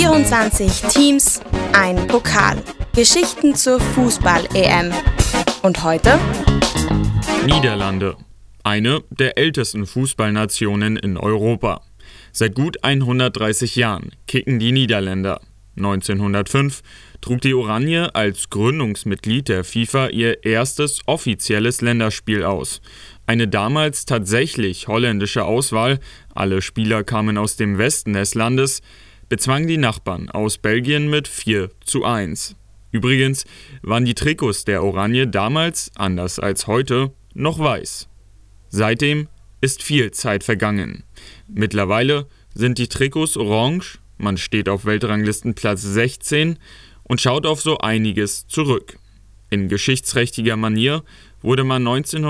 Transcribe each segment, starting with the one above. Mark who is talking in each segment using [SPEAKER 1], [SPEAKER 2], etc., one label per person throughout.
[SPEAKER 1] 24 Teams, ein Pokal. Geschichten zur Fußball-EM. Und heute?
[SPEAKER 2] Niederlande. Eine der ältesten Fußballnationen in Europa. Seit gut 130 Jahren kicken die Niederländer. 1905 trug die Oranje als Gründungsmitglied der FIFA ihr erstes offizielles Länderspiel aus. Eine damals tatsächlich holländische Auswahl, alle Spieler kamen aus dem Westen des Landes, bezwang die Nachbarn aus Belgien mit 4:1. Übrigens waren die Trikots der Oranje damals, anders als heute, noch weiß. Seitdem ist viel Zeit vergangen. Mittlerweile sind die Trikots orange, man steht auf Weltranglistenplatz 16 und schaut auf so einiges zurück. In geschichtsträchtiger Manier wurde man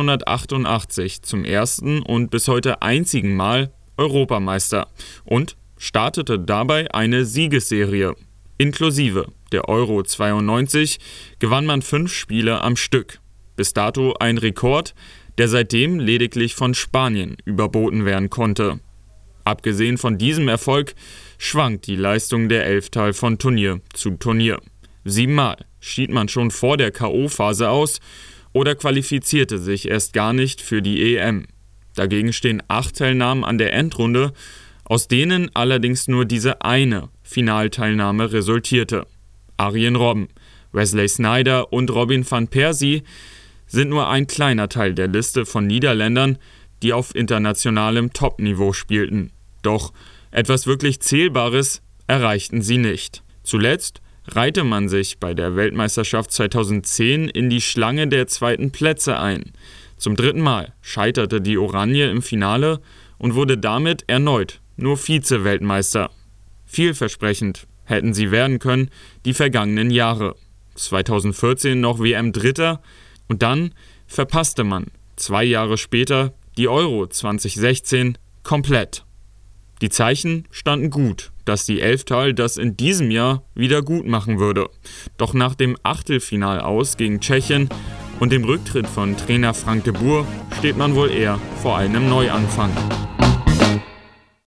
[SPEAKER 2] 1988 zum ersten und bis heute einzigen Mal Europameister und startete dabei eine Siegesserie. Inklusive der Euro 92 gewann man 5 Spiele am Stück. Bis dato ein Rekord, der seitdem lediglich von Spanien überboten werden konnte. Abgesehen von diesem Erfolg schwankt die Leistung der Elftal von Turnier zu Turnier. 7-mal schied man schon vor der K.O.-Phase aus oder qualifizierte sich erst gar nicht für die EM. Dagegen stehen 8 Teilnahmen an der Endrunde, aus denen allerdings nur diese eine Finalteilnahme resultierte. Arjen Robben, Wesley Sneijder und Robin van Persie sind nur ein kleiner Teil der Liste von Niederländern, die auf internationalem Topniveau spielten. Doch etwas wirklich Zählbares erreichten sie nicht. Zuletzt reihte man sich bei der Weltmeisterschaft 2010 in die Schlange der zweiten Plätze ein. Zum 3. Mal scheiterte die Oranje im Finale und wurde damit erneut nur Vize-Weltmeister. Vielversprechend hätten sie werden können die vergangenen Jahre. 2014 noch WM-Dritter und dann verpasste man 2 Jahre später die Euro 2016 komplett. Die Zeichen standen gut, dass die Elftal das in diesem Jahr wieder gut machen würde. Doch nach dem Achtelfinal-Aus gegen Tschechien und dem Rücktritt von Trainer Frank de Boer steht man wohl eher vor einem Neuanfang.